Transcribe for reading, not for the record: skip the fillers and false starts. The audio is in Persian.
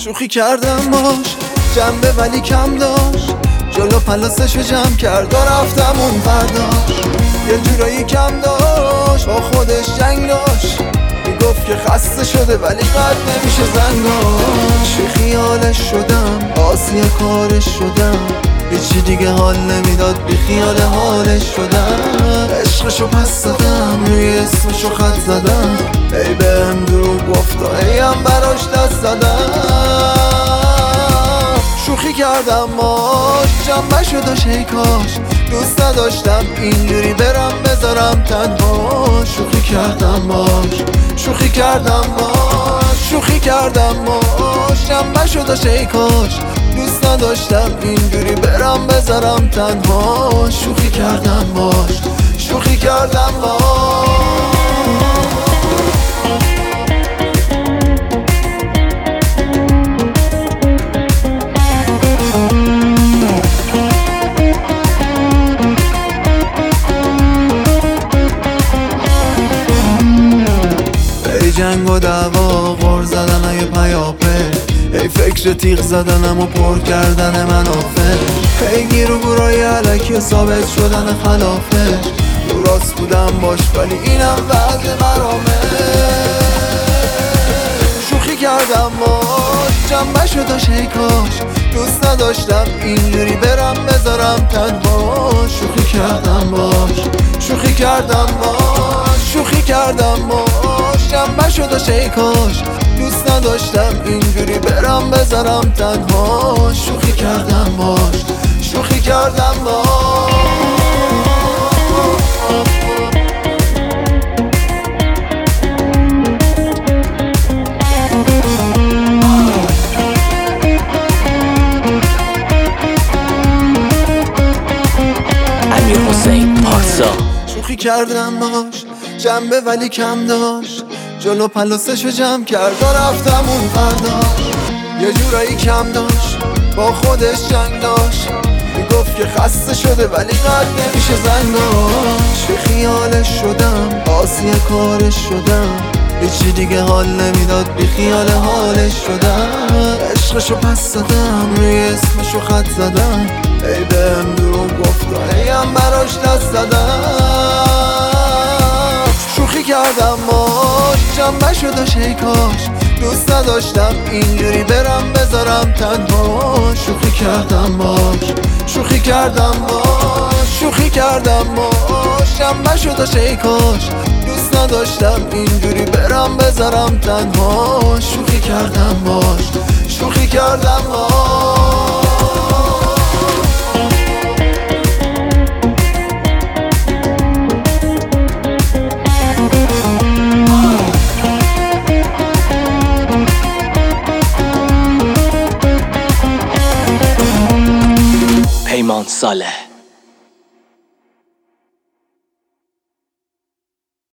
شوخی کردم باش جنبه ولی کم داشت، جلو پلاسشو جمع کرد و رفتم اون برداشت. یه جورایی کم داشت با خودش جنگ داشت، میگفت که خسته شده ولی قد نمیشه زنگاش. بی خیالش شدم آسی کارش شدم، هیچی دیگه حال نمیداد بی خیال حالش شدم. عشقشو پس دادم روی اسمشو خط زدم، ای بهم دروغ گفت و ای هم براش دست زدم. شوخی کردم باش جنبه شداش ای کاش، دوست نداشتم اینجوری برم بذارم تنها. شوخی کردم باش شوخی کردم باش شوخی کردم باش جنبه شداش ای کاش، دوست نداشتم اینجوری برم بذارم تنها. شوخی کردم باش شوخی کردم باش. ای جنگ و دعوا غر زدن های پیاپه، ای فکر تیغ زدنم و پر کردن منافع، ای گیر و گورای علکی و ثابت شدن خلافش. رو راست بودم باش ولی اینم وضع مرامه. شوخی کردم باش جنبه شداش ای کاش، دوست نداشتم اینجوری برم بذارم تنها. شوخی کردم باش شوخی کردم باش شوخی کردم باش جنبه شداش ای کاش، دوست نداشتم اینجوری برم بذارم تنها. شوخی کردم باش شوخی کردم باش. شوخی کردم باش جنبه ولی کم داشت، جلو پلاسشو جمع کرد و رفتم اون برداشت. یه جورایی کم داشت با خودش جنگ داشت، میگفت که خسته شده ولی قد نمیشه زنگاش. بی خیالش شدم آسی کارش شدم، هیچی دیگه حال نمیداد بی خیال حالش شدم. عشقشو پس دادم روی اسمشو خط زدم، ای بهم دروغ گفت و ای هم براش دست زدم. شوخی کردم باش جنبه شداش ای کاش، دوست نداشتم اینجوری برم بذارم تنها. شوخی کردم باش شوخی کردم باش شوخی کردم باش جنبه شداش ای کاش، دوست نداشتم اینجوری برم بذارم تنها. شوخی کردم باش شوخی کردم باش. پیمان صالح.